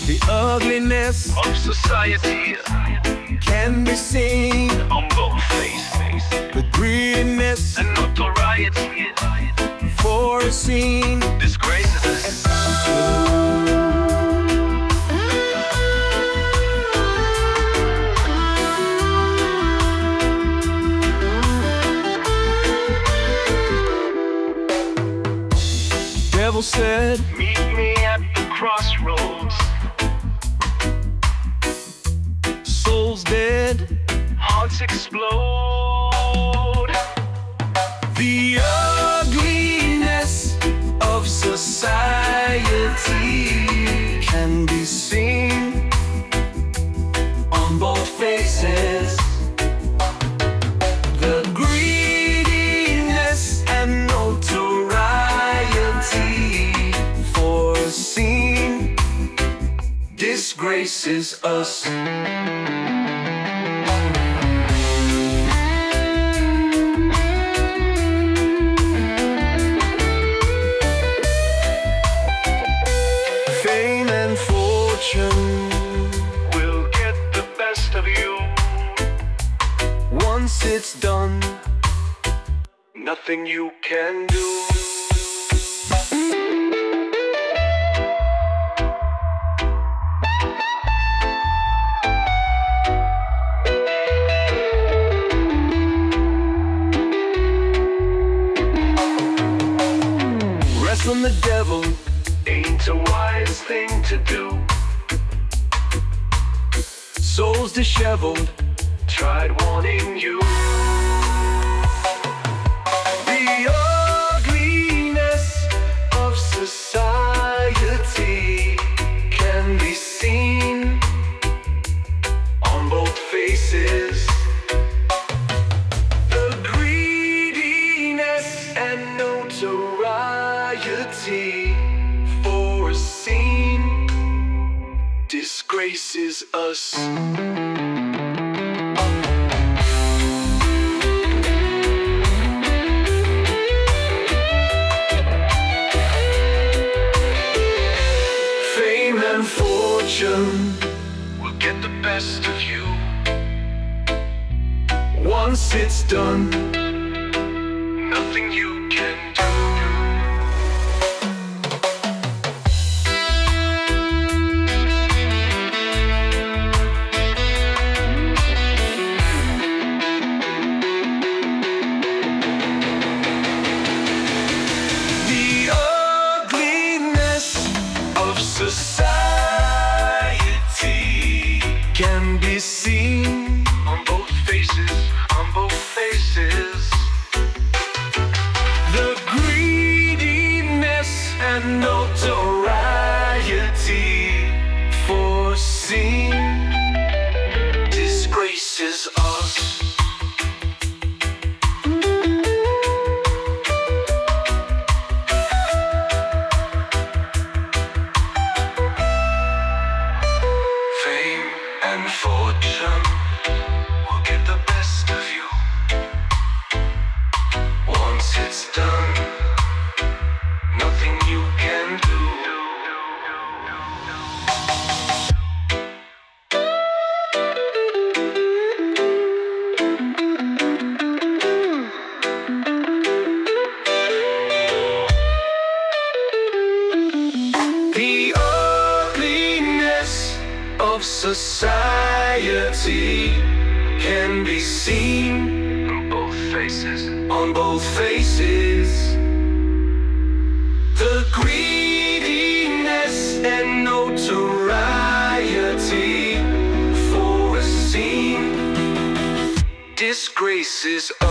The ugliness of society can be seen on both faces, the greediness and notoriety foreseen disgraces us. Devil said, meet me at the crossroads. souls dead, Hearts explode. the ugliness of society can be seen on both faces. The greediness and notoriety foreseen disgraces us. Fame and fortune We'll get the best of you. once it's done. Nothing you can do. Rest from the devil, Ain't a wise thing to do. souls disheveled, Tried warning you. the ugliness of society can be seen On both faces, the greediness and notoriety foreseen disgraces us. Fame and fortune will get the best of you. once it's done. Nothing you can do. The ugliness of society can be seen On both faces, on both faces. the greediness and notoriety foreseen disgraces us. Fame and fortune will get the best of you. Once it's done, nothing you can do. The ugliness of society can be seen On both faces, on both faces. The greediness and notoriety foreseen disgraces us.